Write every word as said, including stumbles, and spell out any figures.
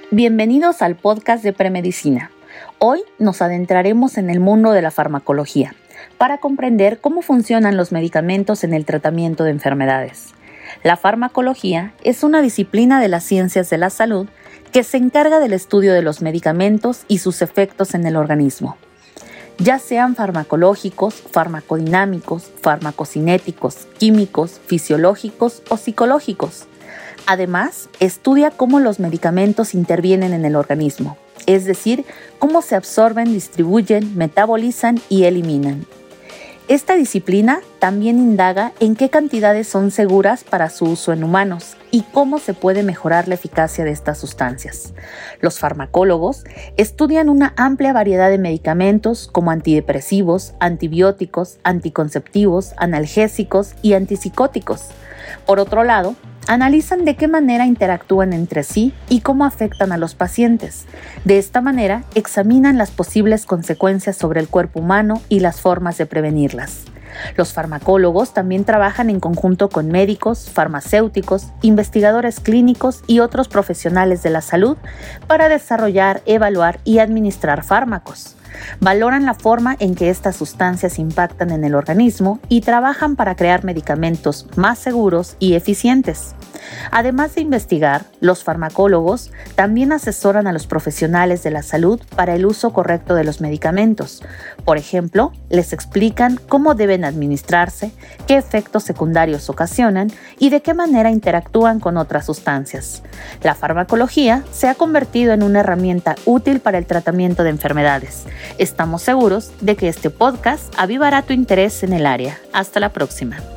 Bienvenidos al podcast de Premedicina. Hoy nos adentraremos en el mundo de la farmacología para comprender cómo funcionan los medicamentos en el tratamiento de enfermedades. La farmacología es una disciplina de las ciencias de la salud que se encarga del estudio de los medicamentos y sus efectos en el organismo, ya sean farmacológicos, farmacodinámicos, farmacocinéticos, químicos, fisiológicos o psicológicos. Además, estudia cómo los medicamentos intervienen en el organismo, es decir, cómo se absorben, distribuyen, metabolizan y eliminan. Esta disciplina también indaga en qué cantidades son seguras para su uso en humanos y cómo se puede mejorar la eficacia de estas sustancias. Los farmacólogos estudian una amplia variedad de medicamentos como antidepresivos, antibióticos, anticonceptivos, analgésicos y antipsicóticos. Por otro lado, analizan de qué manera interactúan entre sí y cómo afectan a los pacientes. De esta manera, examinan las posibles consecuencias sobre el cuerpo humano y las formas de prevenirlas. Los farmacólogos también trabajan en conjunto con médicos, farmacéuticos, investigadores clínicos y otros profesionales de la salud para desarrollar, evaluar y administrar fármacos. Valoran la forma en que estas sustancias impactan en el organismo y trabajan para crear medicamentos más seguros y eficientes. Además de investigar, los farmacólogos también asesoran a los profesionales de la salud para el uso correcto de los medicamentos. Por ejemplo, les explican cómo deben administrarse, qué efectos secundarios ocasionan y de qué manera interactúan con otras sustancias. La farmacología se ha convertido en una herramienta útil para el tratamiento de enfermedades. Estamos seguros de que este podcast avivará tu interés en el área. Hasta la próxima.